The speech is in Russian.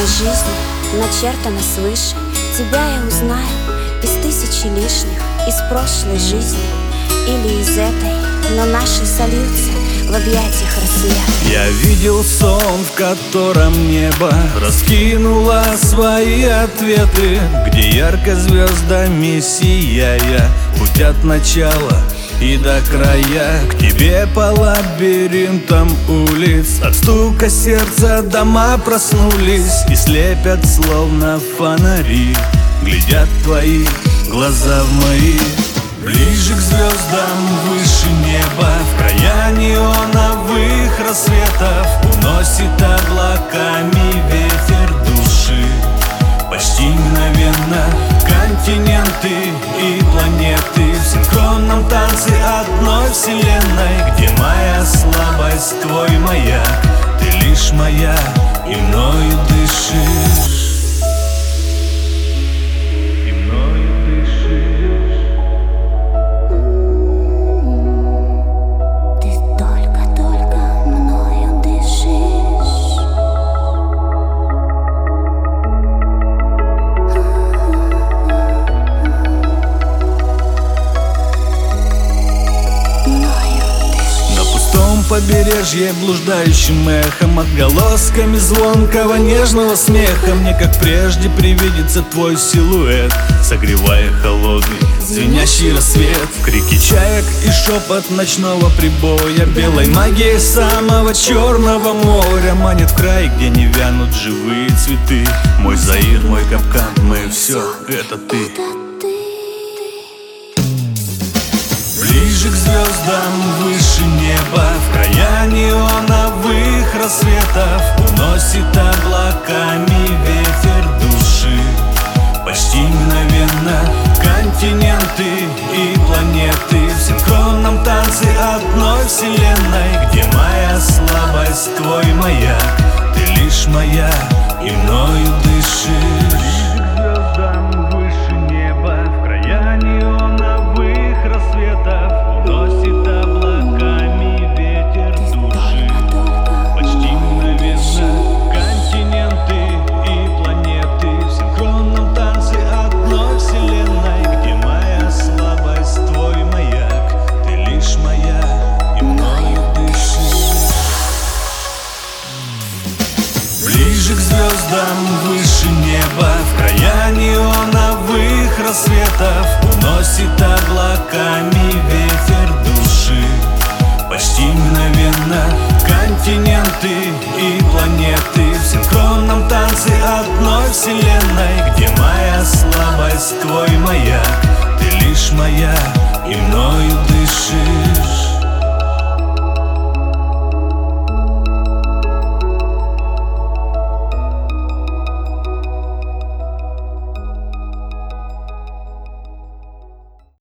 моей жизни начертано свыше. Тебя я узнаю из тысячи лишних, из прошлой жизни или из этой, но наши сольются в объятиях рассвета. Я видел сон, в котором небо раскинуло свои ответы, где ярко звездами сияя путь от начала и до края. К тебе по лабиринтам улиц от стука сердца дома проснулись и слепят словно фонари. Глядят твои глаза в мои. Ближе к звездам, выше неба, в края неоновых рассветов уносит облаками ветер души. Почти мгновенно континенты и планеты в синхронном танце одной вселенной, где моя слабость, твой маяк, ты лишь моя и мною дышишь. Побережье блуждающим эхом, отголосками звонкого нежного смеха. Мне, как прежде, привидится твой силуэт, согревая холодный звенящий рассвет. Крики чаек и шепот ночного прибоя, белой магией самого Черного моря манит в край, где не вянут живые цветы. Мой Заир, мой капкан, мое все, это ты. Ближе к звездам, выше неба, в края неоновых рассветов уносит облаками ветер души. Почти мгновенно континенты и планеты в синхронном танце одной вселенной, где моя слабость, твой маяк, ты лишь моя и мною дышишь. Ближе к звездам, выше неба, в края неоновых рассветов уносит облаками ветер души. Почти мгновенно континенты и планеты в синхронном танце одной вселенной, где моя слабость, твой маяк, ты лишь моя и мною дышишь.